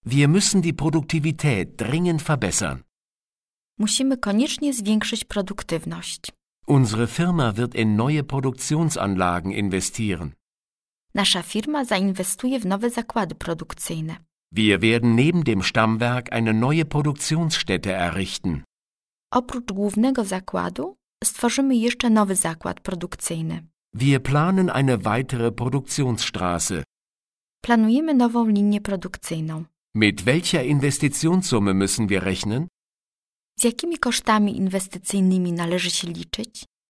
Wir müssen die Produktivität dringend verbessern. Musimy koniecznie zwiększyć produktywność. Unsere Firma wird in neue Produktionsanlagen investieren. Nasza firma zainwestuje w nowe zakłady produkcyjne. Wir werden neben dem Stammwerk eine neue Produktionsstätte errichten. Oprócz głównego zakładu stworzymy jeszcze nowy zakład produkcyjny. Wir planen eine weitere Produktionsstraße. Planujemy nową linię produkcyjną. Mit welcher Investitionssumme müssen wir rechnen? Z jakimi kosztami inwestycyjnymi należy się liczyć?